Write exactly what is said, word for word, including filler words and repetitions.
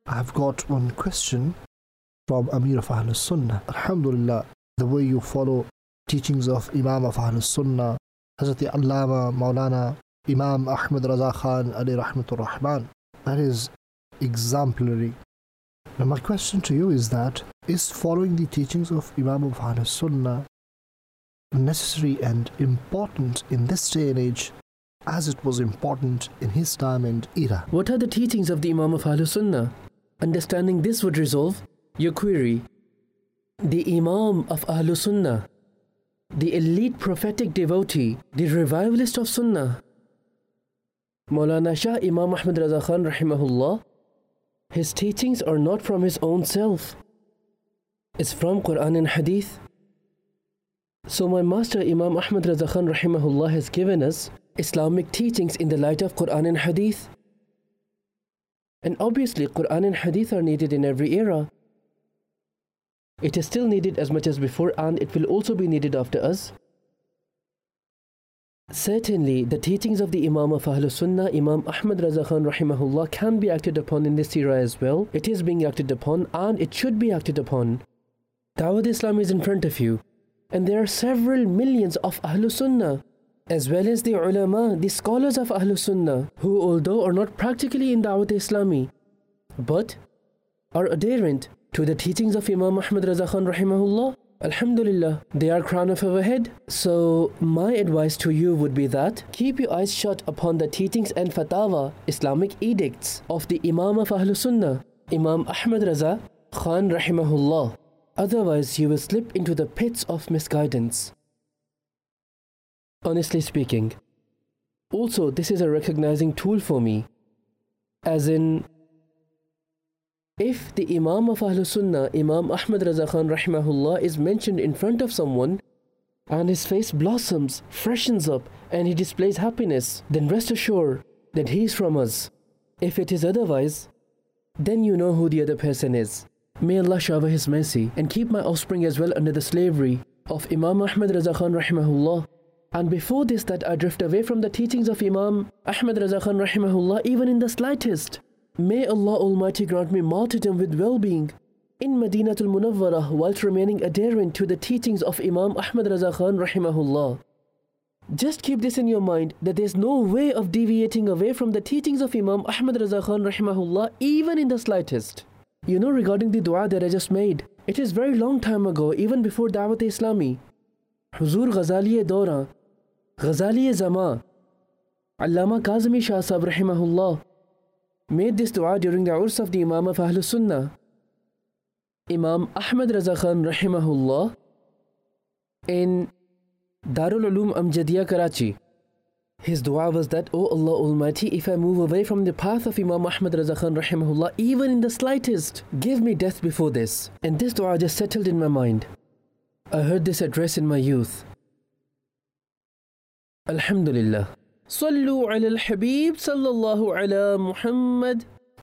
I've got one question from Amir of Ahlus Sunnah. Alhamdulillah, the way you follow teachings of Imam of Ahlus Sunnah, Hazrat Allama Maulana Imam Ahmad Raza Khan Ali Rahmatur Rahman, that is exemplary. Now my question to you is that, is following the teachings of Imam of Ahlus Sunnah necessary and important in this day and age as it was important in his time and era? What are the teachings of the Imam of Ahlus Sunnah? Understanding this would resolve your query. The Imam of Ahlus Sunnah, the elite prophetic devotee, the revivalist of Sunnah, Maulana Shah Imam Ahmad Raza Khan rahimahullah, his teachings are not from his own self. It's from Quran and Hadith. So my master Imam Ahmad Raza Khan rahimahullah has given us Islamic teachings in the light of Quran and Hadith. And obviously Quran and Hadith are needed in every era. It is still needed as much as before, and it will also be needed after us. Certainly the teachings of the Imam of Ahlus Sunnah, Imam Ahmad Raza Khan rahimahullah, can be acted upon in this era as well. It is being acted upon and it should be acted upon. Dawat Islam is in front of you, and there are several millions of Ahlus Sunnah, as well as the ulama, the scholars of Ahlus Sunnah, who although are not practically in Dawat Islami, but are adherent to the teachings of Imam Ahmad Raza Khan rahimahullah. Alhamdulillah, they are crown of our head. So my advice to you would be that keep your eyes shut upon the teachings and fatawa, Islamic edicts of the Imam of Ahlus Sunnah, Imam Ahmad Raza Khan rahimahullah. Otherwise you will slip into the pits of misguidance. Honestly speaking, also this is a recognizing tool for me, as in, if the Imam of Ahlus Sunnah, Imam Ahmad Raza Khan rahimahullah, is mentioned in front of someone and his face blossoms, freshens up, and he displays happiness, then rest assured that he is from us. If it is otherwise, then you know who the other person is. May Allah shower His mercy and keep my offspring as well under the slavery of Imam Ahmad Raza Khan rahimahullah. And before this, that I drift away from the teachings of Imam Ahmad Raza Khan rahimahullah even in the slightest. May Allah Almighty grant me martyrdom with well-being in Madinatul Munawwarah whilst remaining adherent to the teachings of Imam Ahmad Raza Khan rahimahullah. Just keep this in your mind, that there is no way of deviating away from the teachings of Imam Ahmad Raza Khan rahimahullah even in the slightest. You know, regarding the dua that I just made, it is very long time ago, even before Dawat Islami, Huzur Ghazali Dora, Ghazali Zama, Allama Kazmi Shah Sahib rahimahullah made this dua during the Urs of the Imam of Ahlus Sunnah, Imam Ahmad Raza Khan rahimahullah, in Darul Uloom Amjadiyya, Karachi. His dua was that, O Allah Almighty, if I move away from the path of Imam Ahmad Raza Khan rahimahullah even in the slightest, give me death before this. And this dua just settled in my mind. I heard this address in my youth. Alhamdulillah. Sallu ala al-Habib sallallahu ala Muhammad.